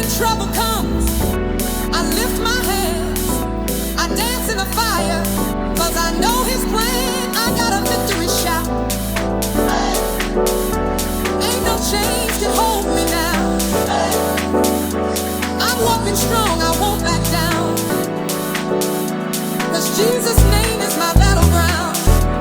trouble comes, I lift my hands, I dance in the fire, 'cause I know his plan. I got a victory shout. Ain't no chains can hold me now. I'm walking strong, I won't back down, 'cause Jesus' name is my battleground.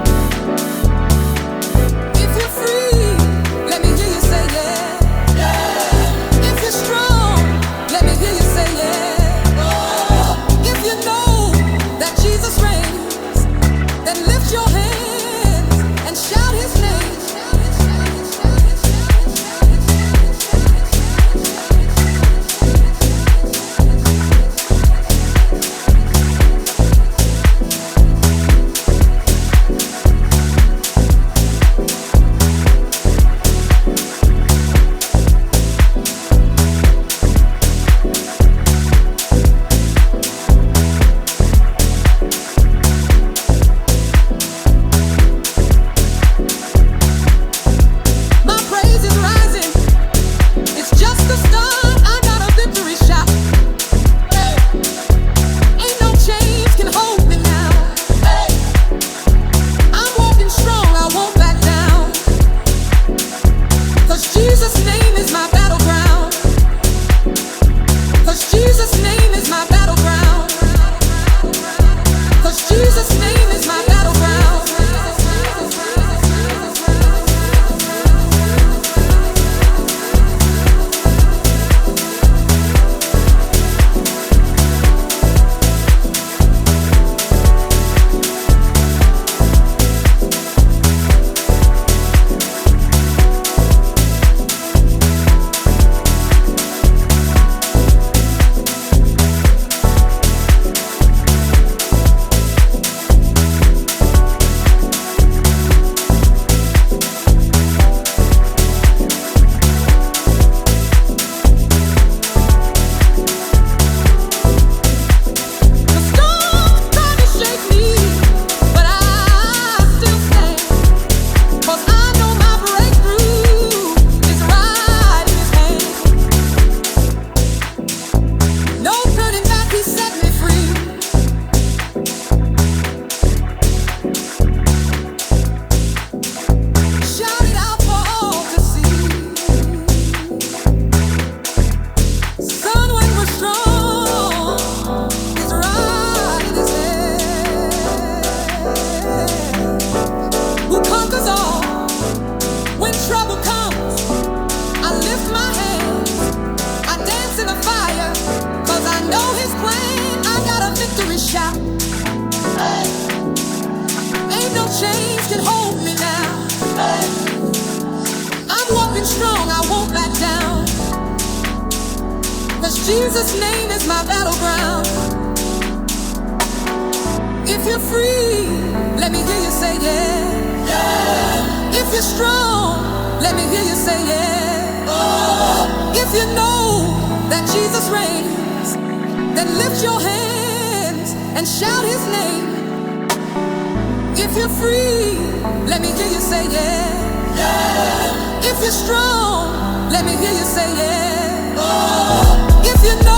If you're free, let me hear you say yeah. If you're strong, let me hear you say yeah. If you know that Jesus reigns, then lift your hands and shout his name. Chains can hold me now. I'm walking strong, I won't back down, 'cause Jesus' name is my battleground. If you're free, let me hear you say yeah. If you're strong, let me hear you say yeah. If you know that Jesus reigns, then lift your hands and shout his name. If you're free, let me hear you say yeah. If you're strong, let me hear you say yeah. If you know